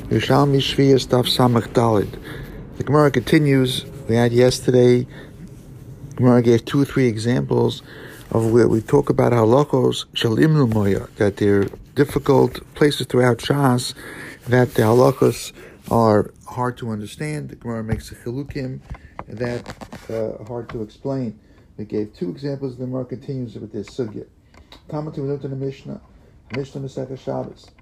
Yerushalmi Shviyas Daf Samach Dalid. The Gemara continues. We had yesterday, Gemara gave 2 or 3 examples of where we talk about halachos shalim l'moya, that they're difficult places throughout Shas, that the halachos are hard to understand. The Gemara makes a chilukim that hard to explain. We gave 2 examples. The Gemara continues with this sugya. Talmud we learned in the Mishnah Masechah Shabbos.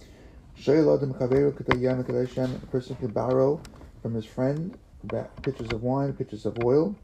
A person can borrow from his friend pitchers of wine, pitchers of oil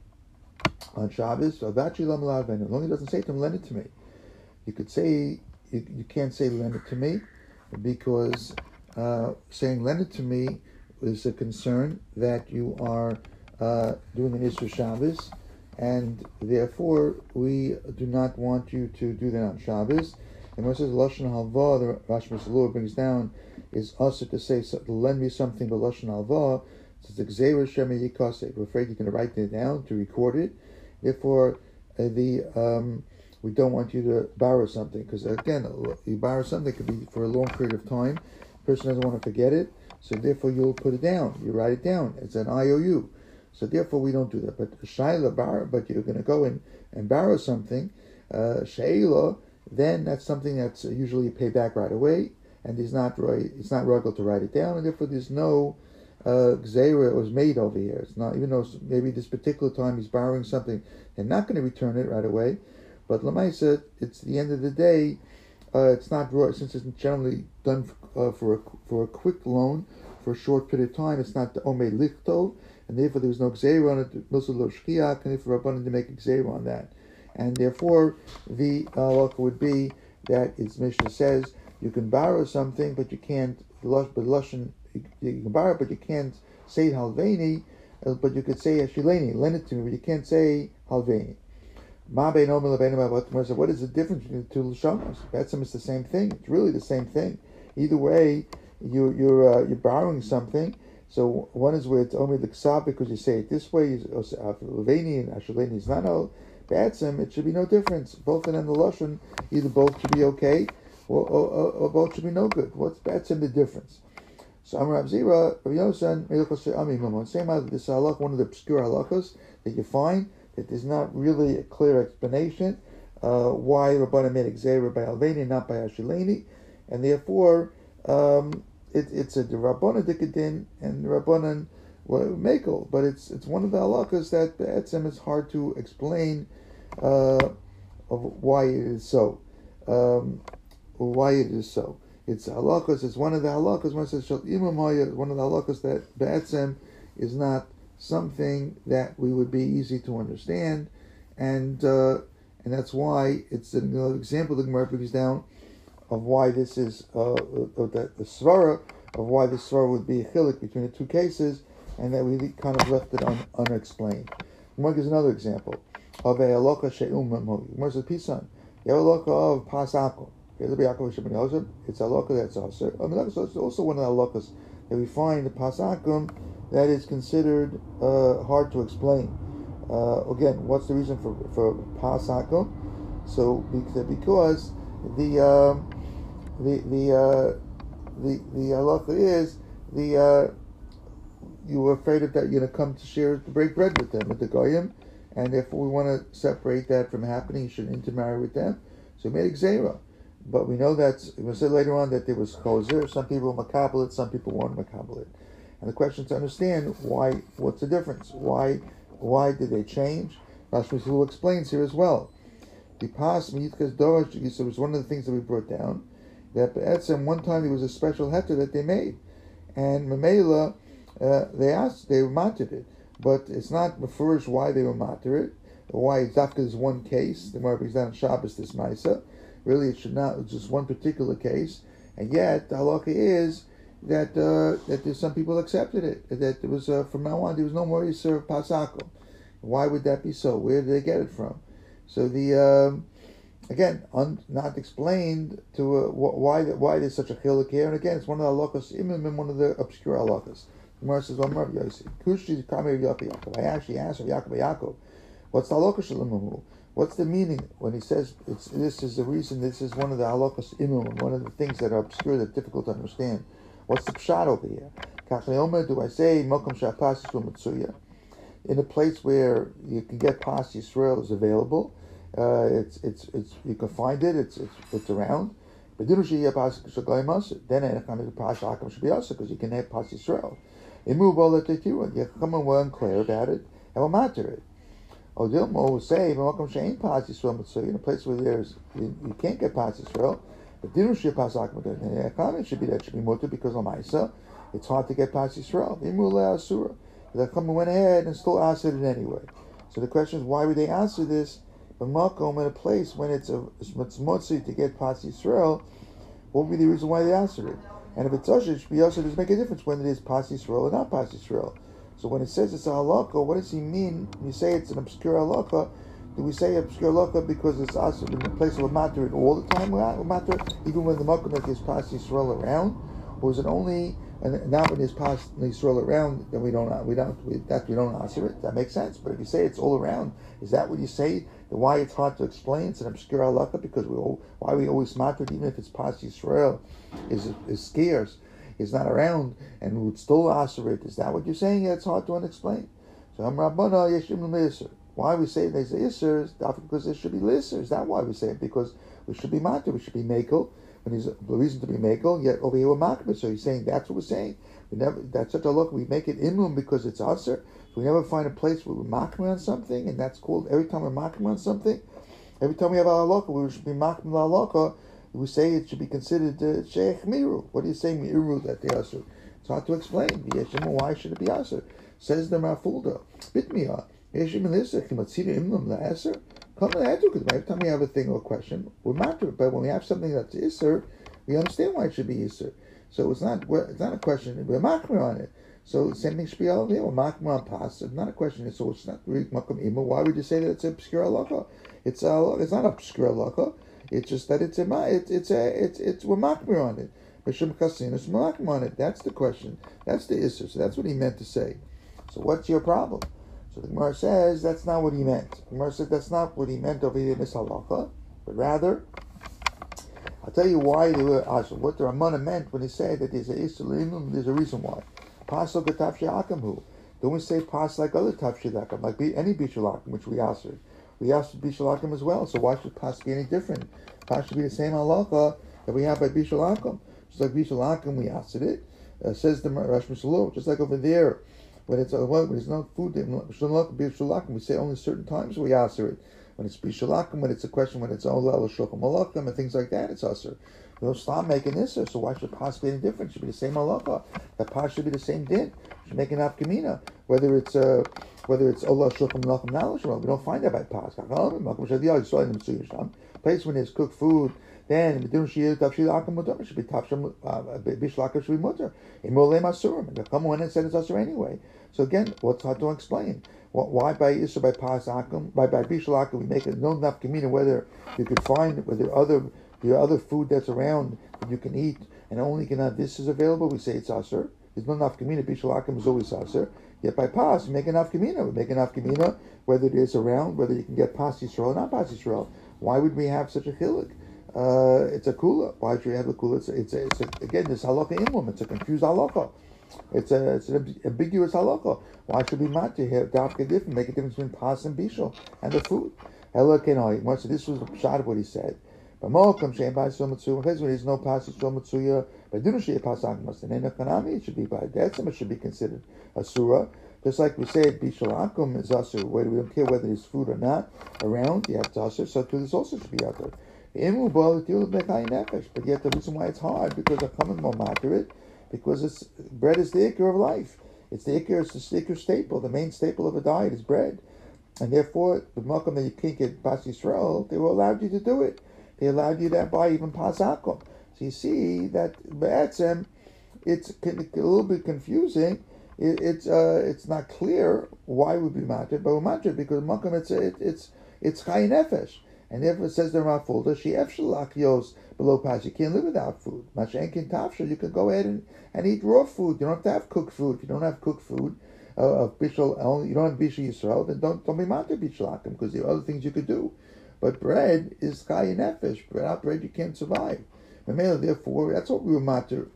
on Shabbos. As long as he doesn't say to him, lend it to me. You could say, you can't say lend it to me, because saying lend it to me is a concern that you are doing an Isra Shabbos, and therefore we do not want you to do that on Shabbos. And when it says Lashon Halva, the Rashi Masaloor brings down, is also to say, lend me something, but Lashon Halva, it's the Gzeira Shema Yikase. We're afraid you're going to write it down to record it. Therefore, we don't want you to borrow something, because again, you borrow something, it could be for a long period of time. The person doesn't want to forget it, so therefore you'll put it down. You write it down. It's an IOU. So therefore we don't do that. But Shaila borrow, but you're going to go in and borrow something, Shaila, then that's something that's usually you pay back right away, and it's not rugged to write it down, and therefore there's no gzeira was made over here. It's not, even though maybe this particular time he's borrowing something, they're not going to return it right away. But Lamaisa, it's the end of the day. It's not, since it's generally done for a quick loan for a short period of time. It's not the omei lichto, and therefore there's no gzeira on it. Milsa lo shchiach, and if Rabbanan to make a gzeira on that. And therefore, the halacha would be that its Mishnah says you can borrow something, but you can't. But Lashon, you can borrow, but you can't say halveni. But you could say ashileni, lend it to me, but you can't say halveni. What is the difference between the 2 lashonos? That's the same thing. It's really the same thing. Either way, you're borrowing something. So one is where it's only the ksav because you say it this way. Halveni and ashileni is not all. B'atzim, it should be no difference. Both in and the lashon, either both should be okay, or both should be no good. What's b'atzim the difference? So Amar Rav Zira, Rav Yosan, same as this halach, one of the obscure halachos that you find that there's not really a clear explanation why Rabbanan made a gzeira by Halveni and not by Ashileni, and therefore it's a Rabbanan dikadin and Rabbanan mekel, but it's one of the halachas that b'atzim is hard to explain of why it is so. It's halachas. It's one of the halachas. When it says shal imam, one of the halachas that b'atzim is not something that we would be easy to understand, and that's why it's an example the Gemara brings down of why this is the svara of why the svara would be a chilik between the 2 cases, and that we kind of left it unexplained. Gemara gives another example of a halacha she'um mamori. Gemara says pisan. You have a halacha of pasako. It's a halacha that's also. It's also one of the halachas that we find the pasakum that is considered hard to explain. Again, what's the reason for pasakum? So because the halacha is you were afraid of that you're going to come to break bread with them, with the goyim, and therefore we want to separate that from happening. You shouldn't intermarry with them. So we made a gzeira. But we know that, we'll say later on that there was choser. Some people were makabel it, some people weren't makabel it. And the question is to understand what's the difference? Why did they change? Rashi Masaloor explains here as well. The pas miyitkas dorosh, so it was one of the things that we brought down, that be'etzem, one time there was a special heter that they made. And Mamela, they mated it, but it's not mefurish why they were mater it, or why Zafka is one case. The Gemara brings down on Shabbos this Maisa. Really, it should not. It's just one particular case, and yet the halacha is that there's some people accepted it. That there was from now on there was no more Yisur of Pasako. Why would that be so? Where did they get it from? So the again not explained to why there's such a chiluk here. And again, it's one of the halachas, even one of the obscure halachas. The Gemara says, "Amar Rav Yossi, Kushti Kamei Rav Yaakov." I actually asked Rav Yaakov, "What's the halacha shalamumu? What's the meaning when he says this is the reason? This is one of the halachas imum, one of the things that are obscure, that are difficult to understand. What's the pshat over here? Kachleomer, do I say Mokum Shapas Yisrael Mitzuya? In a place where you can get Pas Yisrael is available, it's you can find it. It's around. But then it comes to Pas Hakam should be also because you can have Pas Yisrael. You come and we're unclear about it and we'll matter it. Odilmo will say, in a place where you can't get Pas Yisrael, but Dinu Shia Pas Hakam should be that should be mutter because of Maisa. It's hard to get Pas Yisrael. Imule Asura. They come and went ahead and still answered it anyway. So the question is, why would they answer this? But Makom in a place when it's motzi to get Pas Yisrael, what would be the reason why they answered it? And if it's Usher, it should be Usher. Does it make a difference when it is Pas Yisrael or not Pas Yisrael? So when it says it's a halakha, what does he mean? When you say it's an obscure halakha, do we say obscure halakha because it's Usher in the place of a matter it all the time? Matter even when the Makom that is Pas Yisrael around, or is it only? And not when there's Pas Yisrael around, then we don't answer it. That makes sense. But if you say it's all around, is that what you say? Then why it's hard to explain? It's an obscure halakha because why we always matter it, even if it's Pas Yisrael is scarce, is not around, and we would still answer it. Is that what you're saying? Yeah, it's hard to unexplain. So Rabbana Yeshim L'Isser. Why we say there's Isser is because there should be L'Isser. Is that why we say it? Because we should be matter. We should be makel. When there's the reason to be makel, yet over here we're makbid. So he's saying that's what we're saying. That's such a look. We make it imum because it's usher. So we never find a place where we're makbid on something, and that's called every time we're makbid on something. Every time we have a halakha, we should be makbid halakha. We say it should be considered sheikh miru. What are you saying miru that they usher? It's hard to explain. Why should it be usher? Says the Mafulda. Bitmiya. Yeshim Elisa Kimatzira Imlam LaEser. Come and add to because every time we have a thing or a question, we're matter. But when we have something that's Isser, we understand why it should be Isser. So it's not a question. We're makmer on it. So same thing should be all there. We're makmer on pas. It's not a question. So it's not really makom ima. Why would you say that it's obscure halakha? It's not obscure halakha. It's just that we're makmer on it. B'shem chasinus makmer on it. That's the question. That's the Isser. So that's what he meant to say. So what's your problem? So the Gemara says that's not what he meant. The Gemara says that's not what he meant over here in this halacha, but rather, I'll tell you why they were asked. What the Ramana meant when he said that there's a Isra, there's a reason why. Pasal Gataf She'akamhu. Don't we say pas like other Taf She'akim, like any Bishalakim, which we answered. We answered Bishalakim as well, so why should pas be any different? Pas should be the same halacha that we have by Bishalakim. Just like Bishalakim, we answered it. Says the Rosh Mishalot, just like over there. When it's not food, we say only certain times we answer it. When it's bishalakim, when it's a question, when it's olel shulchan malachim and things like that, it's usher. We don't stop making isser, so why should pas be any different? It should be the same halacha. That pas should be the same din. It should make an afkamina. Whether it's olel shulchan malachim nalashim, we don't find that by pas. Place when there's cooked food. Then should be bishlakim should be mutter. Imolem asurim. They come in and said it's usher anyway. So again, what's hard to explain? Why by Isra, by Pasakim, by Bishalakim, we make it no enough kamina whether you could find whether other food that's around that you can eat and only can have this is available. We say it's aser. There's no enough kamina. Bishalakim is always aser. Yet by pas, we make enough kamina. We make enough kamina whether it is around, whether you can get pas Yisrael or not pas Yisrael. Why would we have such a chilik? It's a kula. Why should we have a kula? It's again this halakha imum. It's a confused halakha. It's an ambiguous halakha. Why should we not to have dafka different? Make a difference between pas and bishul and the food. Ella kenoi. So this was the shot of what he said. But mokum she'en pas yisrael matzuya. When there's no pas yisrael matzuya, but didn't she pas akmas? And in a kanami, it should be by detzim. It should be considered a surah. Just like we say, bishul akum is asur. We don't care whether there's food or not around. You have to asur. So too, this also should be out there. But yet the reason why it's hard because they're coming more moderate. Because bread is the ikar of life. It's the ikar staple. The main staple of a diet is bread. And therefore, the makom that you can't get Pas Yisrael, they will allow you to do it. They allowed you to buy even Pas Akum. So you see that Ba'atzem, it's a little bit confusing. It's not clear why we be matred, but we're matred because makom it's Chai Nefesh. And therefore it says the Rafulda, she efshalak yos below pas. You can't live without food. Mashenkin tafsha, you can go ahead and eat raw food. You don't have to have cooked food. If you don't have cooked food of bishul, you don't have bishul Yisrael, then don't be matter bishalakim because there are other things you could do. But bread is chai nefesh. Without bread you can't survive. Therefore, that's what we were matter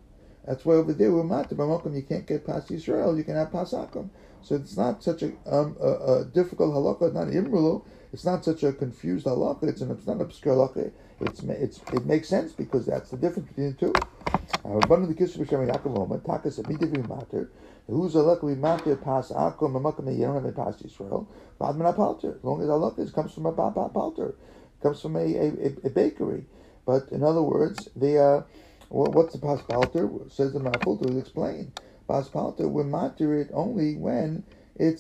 That's why over there we're matir. B'makom you can't get pas Yisrael, you can have pas akum. So it's not such a difficult halakha, not imrulo. It's not such a confused halakha. It's not an obscure halakha. It makes sense because that's the difference between the two. Rabbanan the Kishu B'Shem Yaakov Omer Takas Abidivim Mater. Who's halakha we matir pas akum b'makom you don't have a pas Yisrael. Bad min palter. As long as halakha comes from a palter, comes from a bakery. But in other words, what's the pas palter? Says the Maraful to explain. Pas palter, we matir it only when it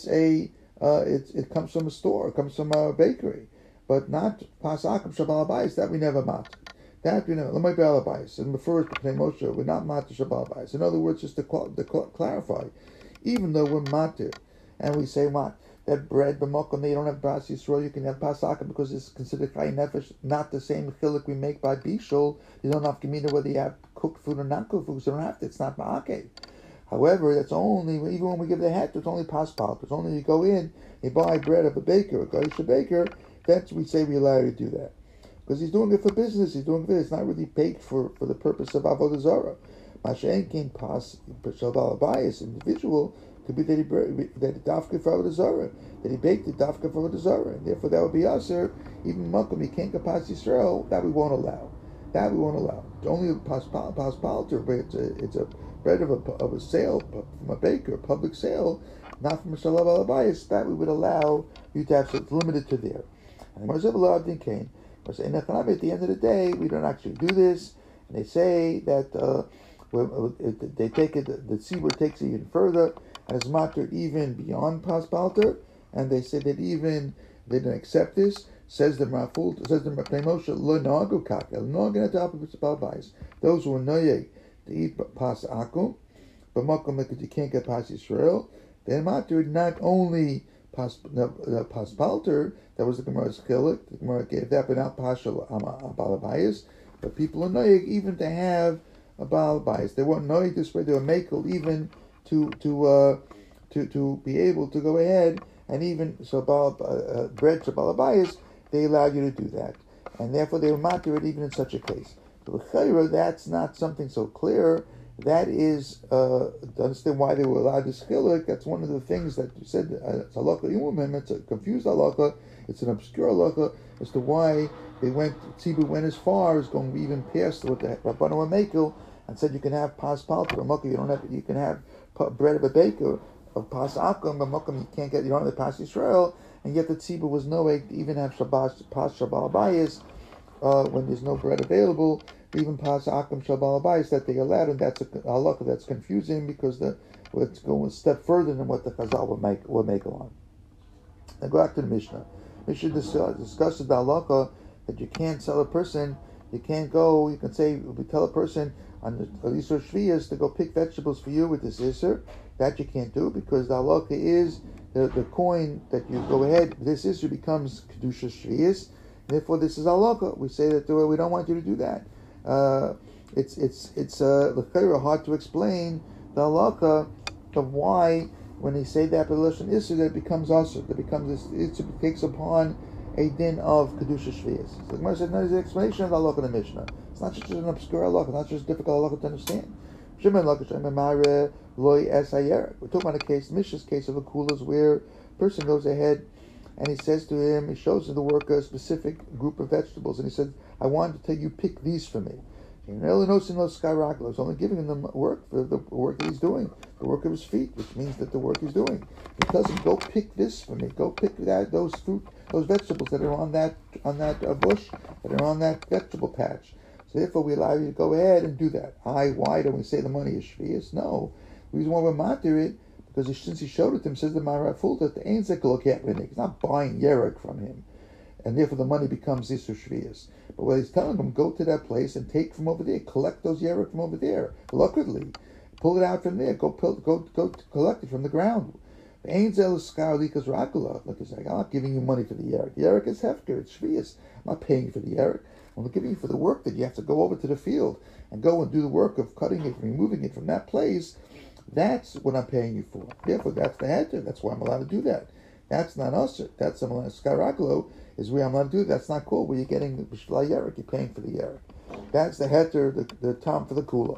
comes from a store, it comes from a bakery, but not pas akum shabal bayis. That we never matir. That we never. Lamay b'al bayis and refers to Pnei Moshe. We're not matir shabal bayis. In other words, just to clarify, even though we're matir, and we say what that bread b'makom you don't have pas Yisrael, you can have pas akum because it's considered chayin nefesh, not the same chiluk we make by bishul. You don't have to mean whether you have cooked food or not cooked food. So you don't have to. It's not ma'akev. However, that's only, even when we give the het, it's only pas palter. It's only you go in, you buy bread of a baker, a Gaisha baker, that's we say we allow you to do that. Because he's doing it for business, he's doing it for, it's not really baked for the purpose of Avodah Zarah. Mashen came pas, Shabal Abayis, individual, could be that he dafka for Avodah Zarah, that he baked the dafka for Avodah Zarah, and therefore that would be aser, even Makom, he can't get pas Yisrael, that we won't allow. That we won't allow. It's only a pas palter, but it's a bread of a sale from a baker, a public sale, not from a shalav alabayis, that we would allow you to have, so it's limited to there. And at the end of the day, we don't actually do this, and they say that they take it, the tzibur takes it even further, and it's matter even beyond pas palter, and they say that even they don't accept this. Says the Maraful, says the Pnei Moshe, lo nagu kaka, lo nagu those who are noyeg to eat pas akum, but makom because you can't get pas Yisrael, then matter not only pas palter, that was the Gemara's chiluk, the Gemara gave that, but not pas balabayis, but people are noyeg even to have a balabayis. They weren't noyeg this way; they were makel even to be able to go ahead and even so bread to balabayis. They allowed you to do that, and therefore they were matir it even in such a case. But that's not something so clear. That is to understand why they were allowed this chiluk. That's one of the things that you said. It's halakha imumim. It's a confused halakha. It's an obscure halakha as to why they went. Tzibur went as far as going even past what the Rabbanu Mekel and said you can have pas palter. You don't have. You can have bread of a baker of pas akum. You can't get. You don't have the pas Yisrael. And yet the tzibur was no way to even have pas shabal bayis when there's no bread available. Even pas akum shabal bayis that they allowed, and that's a halakha that's confusing because it's going a step further than what the Chazal will make along. Now go back to the Mishnah. Mishnah discusses the halakha that you can't sell a person. You can't go. You can say we tell a person on the Isur Shviyas to go pick vegetables for you with this Isur. That you can't do because the halakha is the coin that you go ahead. This Isur becomes kedusha Shviyas. Therefore, this is halakha. We say that we don't want you to do that. It's hard to explain the halakha of why when they say that Lashon Isur that it becomes asur, that becomes this Isur takes upon a din of kedusha Shviyas. So the Gemara said, no, there's an explanation of the halakha in the Mishnah. It's not just an obscure halakha, not just difficult halakha to understand. We're talking about a case, Mishnah's case of a kulas, where a person goes ahead and he says to him, he shows to the worker a specific group of vegetables, and he says, I want to tell you, pick these for me. He's only giving him work for the work that he's doing, the work of his feet, which means that the work he's doing. He tells him, go pick this for me, go pick those vegetables that are on that bush, that are on that vegetable patch. So therefore, we allow you to go ahead and do that. Why don't we say the money is shviyas? No. The reason why we're matir it, because since he showed it to him, says the Maraful, that the ain't he's not buying yerek from him. And therefore the money becomes Isur Shviyas. But what he's telling him, go to that place and take from over there, collect those yerek from over there, luckily. Pull it out from there, go collect it from the ground. Ain't zelos ragula. Like he's like, I'm not giving you money for the yerek. Yerek is hefker, it's Shviyas. I'm not paying you for the yerek. I'm giving you for the work that you have to go over to the field and go and do the work of cutting it, removing it from that place. That's what I'm paying you for. Therefore, that's the heter. That's why I'm allowed to do that. That's not us. That's skaraglo is where I'm allowed to do that. That's not cool. Where you're getting the b'shla yerek, you're paying for the yerek. That's the heter, the tom for the kula.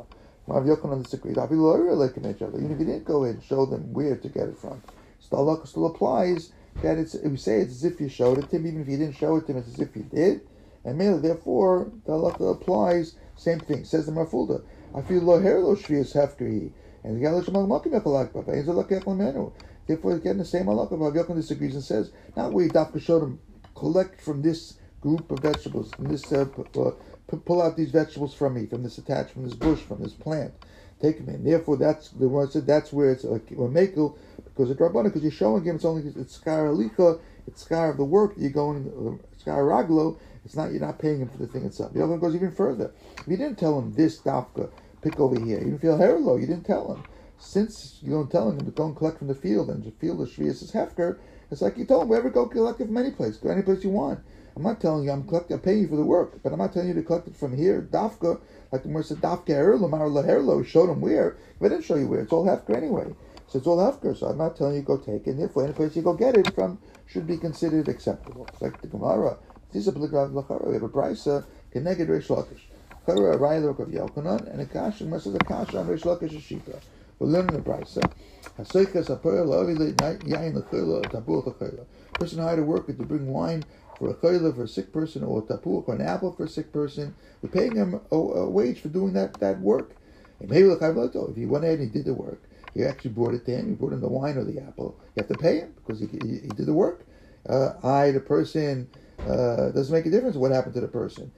Rav Yochanan disagreed. Even if you didn't go ahead and show them where to get it from, still applies that we say it's as if you showed it to him, even if you didn't show it to him, it's as if you did. And therefore, the halakha applies, same thing. Says the Marfulda, I feel lo hair lo shvius hefkeri, and the Galish Malmakim Yakalakba, Ainz Alakach Lamenu. Therefore, again, the same halakha. Rav Yochanan disagrees and says, not where you dafka showed him, collect from this group of vegetables, from this, pull out these vegetables from me, from this attached, from this bush, from this plant. Take them in. Therefore, that's the one said. That's where it's like mekel, because it's rabbanon. Because you're showing him, it's skar alicha, it's skar of the work. You're going skar raglo. It's not. You're not paying him for the thing itself. The other one goes even further. If you didn't tell him this dafka, pick over here. You didn't feel herlo. You didn't tell him. Since you don't tell him to go and collect from the field, and the field of shvius is hefker, it's like you told him, wherever go collect it from any place. Go any place you want. I'm not telling you I'm paying you for the work, but I'm not telling you to collect it from here. Dafka, like the Gemara said, Dafka Erlo, Mar Laherlo, showed him where. If I didn't show you where, it's all hefker anyway. So it's all hefker. So I'm not telling you go take it. And therefore, any place you go get it from should be considered acceptable. It's like the Gemara. This is a we have a brisa keneged Reish Lakish. Chara Raylo of Yochanan and a kasha. Gemara says a kasha on Reish Lakish shita. We're learning the brisa. Hasoikas apel lo'avile yain lechayla tapuach lechayla. Person hired a worker to bring wine for a chayla for a sick person, or a tapuach, or an apple for a sick person. We're paying him a wage for doing that work. And maybe if he went ahead and he did the work, he actually brought it to him, he brought him the wine or the apple, you have to pay him because he did the work. The person, doesn't make a difference what happened to the person.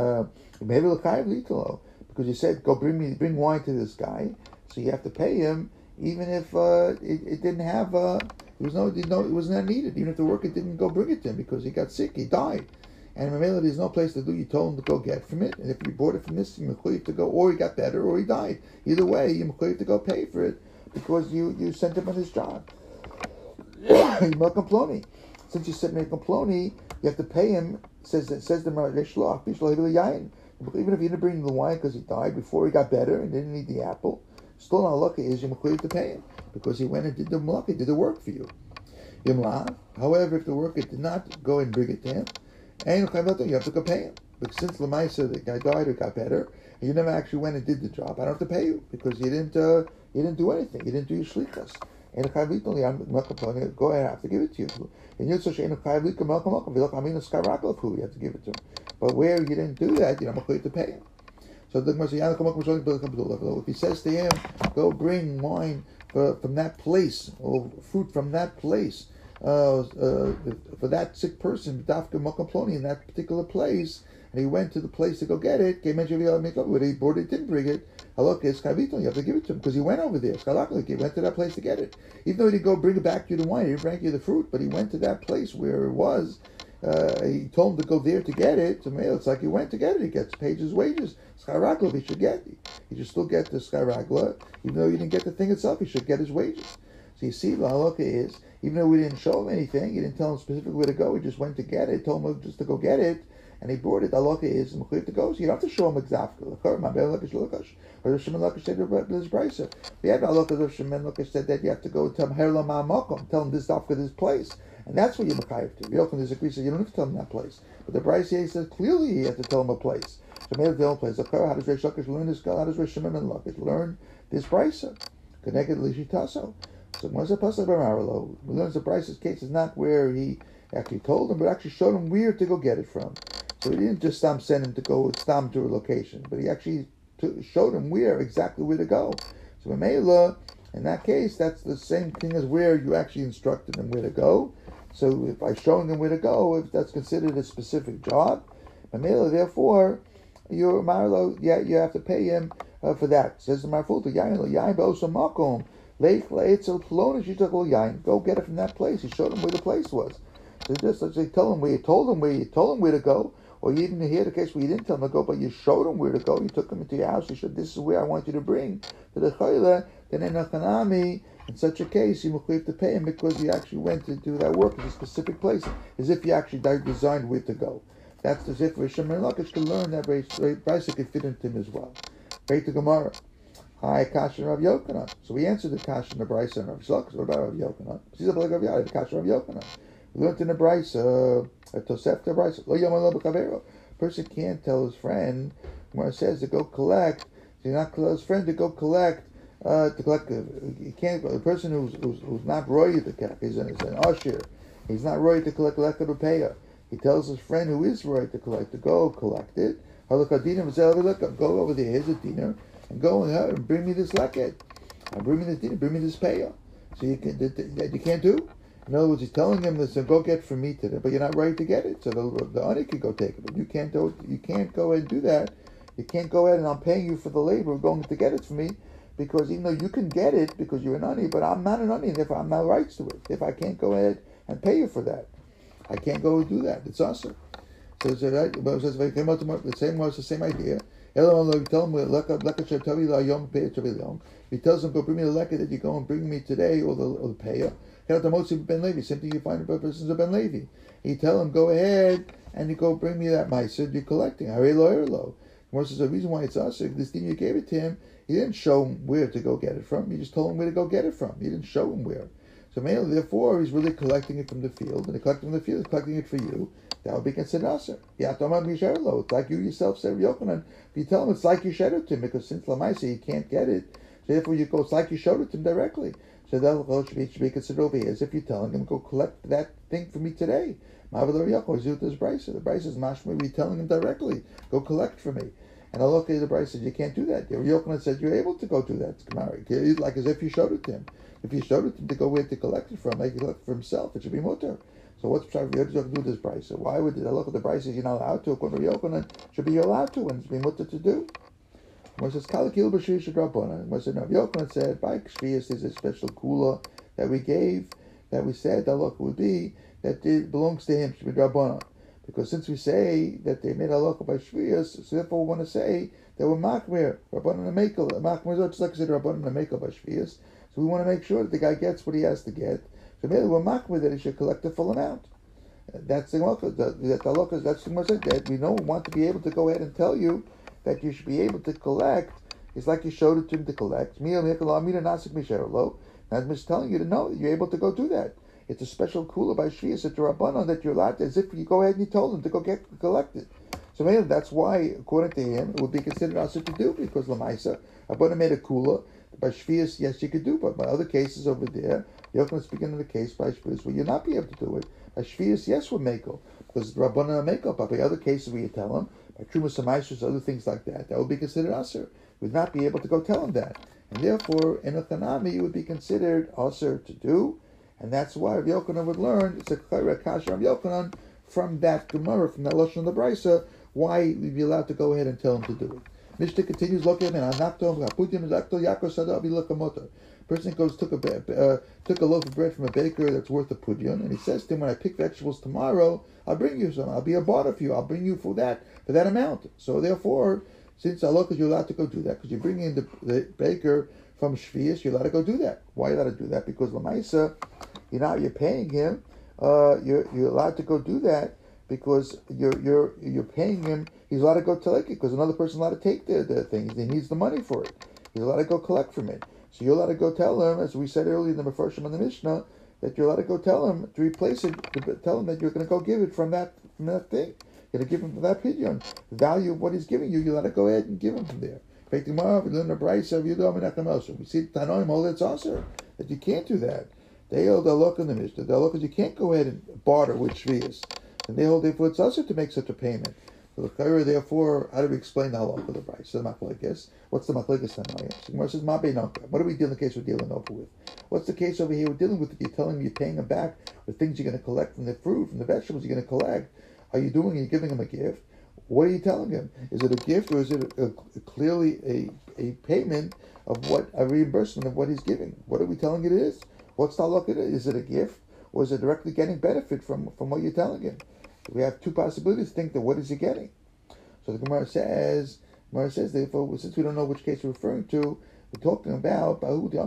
Maybe because you said, go bring wine to this guy, so you have to pay him, even if it didn't have, it was not needed. Even if the worker didn't go bring it to him because he got sick, he died. And Mamela, there's no place to do. You told him to go get from it, and if you bought it from this, you're mechuyev to go, or he got better, or he died. Either way, you're mechuyev to go pay for it because you sent him on his job. Melkamploni. Since you sent Melkamploni, you have to pay him. Says the Reish Lakish, even if you didn't bring the wine because he died before he got better and didn't need the apple, still not lucky is you're mechuyev to pay him because he went and did the malaka, did the work for you. However, if the worker did not go and bring it to him, you have to go pay him. But since Lamaisa, the guy died or got better, and you never actually went and did the job, I don't have to pay you because you didn't do anything. You didn't do your shlichus. Go ahead, I have to give it to you. And you have to give it to him. But where you didn't do that, you're not going to pay him. So the if he says to him, go bring wine from that place, or fruit from that place, for that sick person, Dafka Mokamploni, in that particular place, and he went to the place to go get it, he brought it, didn't bring it, you have to give it to him, because he went over there, he went to that place to get it. Even though he didn't go bring it back to you the wine, he didn't bring you the fruit, but he went to that place where it was, he told him to go there to get it, it's like he went to get it, he gets paid his wages. Skaragla, he should still get the Skaragla, even though he didn't get the thing itself, he should get his wages. So you see, the halakha is, even though we didn't show him anything, he didn't tell him specifically where to go, he just went to get it, told him just to go get it, and he brought it, the halakha is, mechuyev to go, so you don't have to show him exactly. Or Rav Shimon Lakish said, this brisa. We had halakha, Rav Shimon Lakish said that you have to go tell him, tell him this dafka, this place. And that's what you're mechayev to. Yochanan disagrees, so you don't have to tell him that place. But the brisa says, clearly you have to tell him a place. So maybe the only place. How does Reish Lakish learn this? How does Rav Shimon Lakish learn this brisa? Connected lishitaso. So what's the pasuk b'maralo? We learn the Bryce's case is not where he actually told him, but actually showed him where to go get it from. So he didn't just send him to go stam to a location, but he actually showed him exactly where to go. So Mamela, in that case, that's the same thing as where you actually instructed him where to go. So if by showing him where to go, if that's considered a specific job, Mamela, therefore, you're marlo, you have to pay him for that. Says the Marfulta, yain ba'osa makom. Go get it from that place. He showed him where the place was. So just as they told him where you told him where to go, or you even hear the case where you didn't tell him to go, but you showed him where to go. You took him into your house. You said, "This is where I want you to bring to the chayla." Then in such a case, you have to pay him because you actually went to do that work in a specific place, as if you actually designed where to go. That's as if Rav Shimon Lakish could learn that Brisa could fit into him as well. Beit the Gemara. Hi, Kasha Rav Yochanan. So we answered the Kasha in the Brisa and Rav Shlokas. What about Rav Yochanan? She's a like Rav Yochanan, the Kasha Rav Yochanan. We learned in the Brisa, a Tosefta Brisa. Lo yamal lo b'chavero. Person can't tell his friend when it says to go collect. He's not tell his friend to go collect. He can't. The person who's not roy to collect, he's an usher. He's not roy to collect lekarupeya. He tells his friend who is roy to collect to go collect it. Go over there. Here's a dinner, and go and bring me this leket. Bring me this dinner. Bring me this paya. So you can't do. In other words, he's telling him this, go get from me today, but you're not ready to get it. So the honey can go take it, but you can't go ahead and do that. You can't go ahead and I'm paying you for the labor of going to get it for me, because even though you can get it because you're an honey, but I'm not an honey, and therefore I'm not rights to it. If I can't go ahead and pay you for that, I can't go and do that. It's awesome. So it came out the same was the same idea. He tells him, go bring me the leka that you go and bring me today, or the payer. Ben Levi. Same thing you find about persons of Ben Levi. You tell him, go ahead and you go bring me that ma'aser you're collecting. Hare lo erlo. Says the reason why it's us, this thing you gave it to him, he didn't show him where to go get it from. You just told him where to go get it from. You didn't show him where. So mainly, therefore, he's really collecting it from the field, and collecting from the field, he's collecting it for you. That would be considered aser. It's like you yourself said, Yochanan. If you tell him it's like you showed it to him, because since Lamaisa he can't get it, so therefore you go, it's like you showed it to him directly. So that should be considered over here as if you're telling him, go collect that thing for me today. The Bryce is mashma, you're telling him directly, go collect for me. And Allah the Bryce said, you can't do that. Yochanan said, you're able to go do that. Like as if you showed it to him. If you showed it to him to go where to collect it from, like he collect it for himself, it should be mutter. So what's Pshat to do with this Bryce? So why would I look at the Bryce you're not allowed to? According to Yochanan, should be allowed to, and it's being mutter to do. When it says Kalakil B'Shvi Shadrabana, when it said no, Yochanan said by Shvius there's a special kula that we gave, that we said that look would be that it belongs to him, should be Drabbana. Because since we say that they made halakha by Shvius, so therefore we want to say that we're Machmir, Rabbanan Amekel. Machmir is just like I said, Rabbanan Amekel by Shvius. So we want to make sure that the guy gets what he has to get. So maybe we're Machmir that he should collect the full amount. That's the halakha. That's the most that we don't want to be able to go ahead and tell you that you should be able to collect. It's like you showed it to him to collect. Now I'm just telling you to know that you're able to go do that. It's a special kula by Shvius at the Rabbanon that you're allowed to, as if you go ahead and you told him to go collect it. So maybe that's why, according to him, it would be considered also to do, because Lamaisa, Rabbanon made a kula. By Shvius, yes, you could do, but by other cases over there, Yochanan speaking in the case by Shvius where you'll not be able to do it. By Shvius, yes, we're Mako, because the Rabbanon are Mako, but by other cases where you tell him, by Trumas Amaishus, other things like that, that would be considered Aser. We'd not be able to go tell him that. And therefore, in a Chanami, it would be considered Aser to do, and that's why Rav Yochanan would learn, it's a Kasha Rav Yochanan, from that Gemara, from that Lashon of the Brisa, why we'd be allowed to go ahead and tell him to do it. Mishnah continues, person goes took a loaf of bread from a baker that's worth a pudyon, and he says to him, when I pick vegetables tomorrow, I'll bring you some. I'll be a barter for you. I'll bring you for that amount. So therefore, since Allah, you're allowed to go do that, because you're bringing the baker from Shvius, you're allowed to go do that. Why are you allowed to do that? Because Lamaisa, you're paying him. You're allowed to go do that because you're paying him. He's allowed to go take it because another person's allowed to take the thing. He needs the money for it. He's allowed to go collect from it. So you're allowed to go tell him, as we said earlier in the Mefarshim and the Mishnah, that you're allowed to go tell him to replace it, to tell him that you're going to go give it from that thing. You're going to give him from that pidyon. The value of what he's giving you, you're allowed to go ahead and give him from there. We see Tanoim hold it's also that you can't do that. They hold the look in the Mishnah. The look is you can't go ahead and barter with Shvius. And they hold therefore it's also to make such a payment. So the Chayyur, therefore, how do we explain the halakha of the price? So the machlekes. What's the machlekes Tanoim? So Gemara says, Ma beinoka. What do we deal in the case we're dealing over with? What's the case over here we're dealing with? You're telling me you're paying him back for things you're going to collect from the fruit, from the vegetables you're going to collect. Are you giving him a gift? What are you telling him? Is it a gift or is it clearly a payment of what, a reimbursement of what he's giving? What are we telling it is? What's the halakha? Is it a gift or is it directly getting benefit from what you're telling him? We have two possibilities to think that what is he getting? So the Gemara says, therefore, since we don't know which case we're referring to, we're talking about talking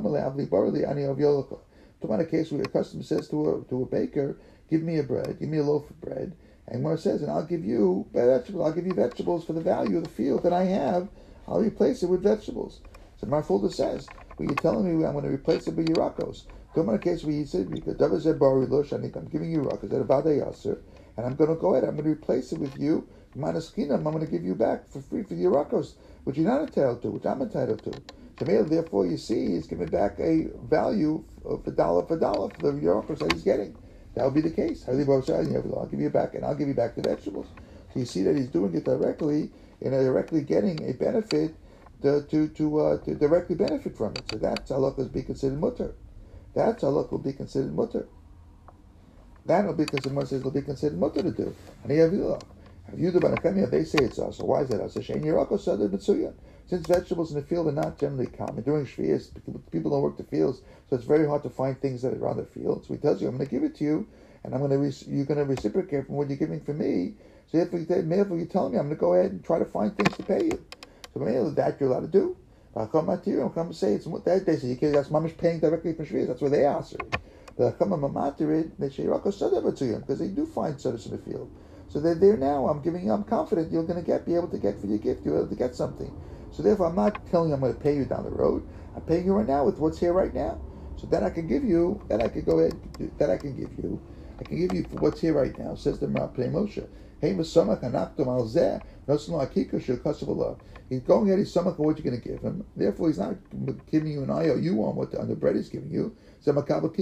about a case where a customer says to a baker, give me a loaf of bread. And Gemara says, and I'll give you vegetables for the value of the field that I have. I'll replace it with vegetables. So Gemara Fulda says, well, you're telling me I'm going to replace it with Yerakos. Talking about a case where he said, I'm giving you Yerakos, and I'm going to go ahead, I'm going to replace it with you, minus Kinam, I'm going to give you back for free for the Yerakos. which you're not entitled to, which I'm entitled to. So therefore, you see, he's giving back a value of $1 for the Yerokos that he's getting. That would be the case. I'll give you back, and I'll give you back the vegetables. So you see that he's doing it directly, and directly getting a benefit to directly benefit from it. So that halakha will be considered mutter. That halakha will be considered mutter. That will be considered mutter. It'll be considered mutter to do. And they say it's us. So why is that us? Since vegetables in the field are not generally common during Shvius, people don't work the fields, so it's very hard to find things that are on the field. So he tells you, I'm going to give it to you, and you're going to reciprocate from what you're giving for me. So if you tell me, I'm going to go ahead and try to find things to pay you. So that you're allowed to do. I'll come back to you. I'll come and say it's what they say. You can't. That's mamish paying directly from Shvius. That's where they are. But I'll come and mamatirid. They say to you because they do find service in the field. So they're there now. I'm confident you're going to be able to get for your gift. You're able to get something. So therefore, I'm not telling you I'm going to pay you down the road. I'm paying you right now with what's here right now. So that I can give you. That I can go ahead. That I can give you. I can give you for what's here right now. Says the Pnei Moshe. Hey, Masamach Anaktum Al Zeh. Nosno Akika Shel Kasavulav. He's going ahead. He's Samach on what you're going to give him. Therefore, he's not giving you an IOU on what on the bread he's giving you. So we say that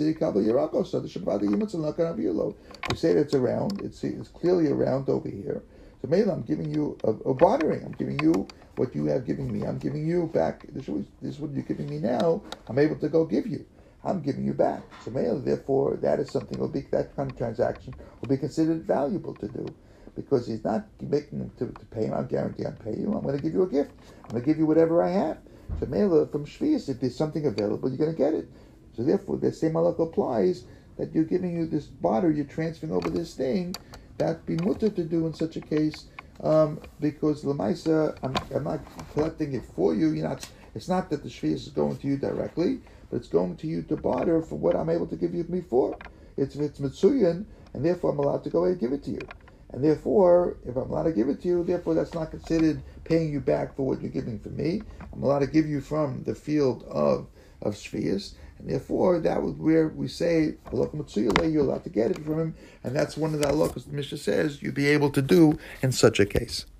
it's around. It's clearly around over here. So maybe I'm giving you a bartering. I'm giving you what you have given me. I'm giving you back. This is what you're giving me now. I'm able to go give you. I'm giving you back. So therefore, that is something. That kind of transaction will be considered valuable to do, because he's not making them to pay him. I guarantee I'll pay you. I'm going to give you a gift. I'm going to give you whatever I have. So from Shvius, if there's something available, you're going to get it. So therefore, the same halakha applies, that you're giving you this barter, you're transferring over this thing. That'd be mutter to do in such a case, because Lamaisa, I'm not collecting it for you. It's not that the Shvius is going to you directly, but it's going to you to barter for what I'm able to give you before. It's Mitsuyan, and therefore I'm allowed to go ahead and give it to you. And therefore, if I'm allowed to give it to you, therefore that's not considered paying you back for what you're giving for me. I'm allowed to give you from the field of Shvius, and therefore that was where we say you're allowed to get it from him, and that's one of the halachos the Mishnah says you'd be able to do in such a case.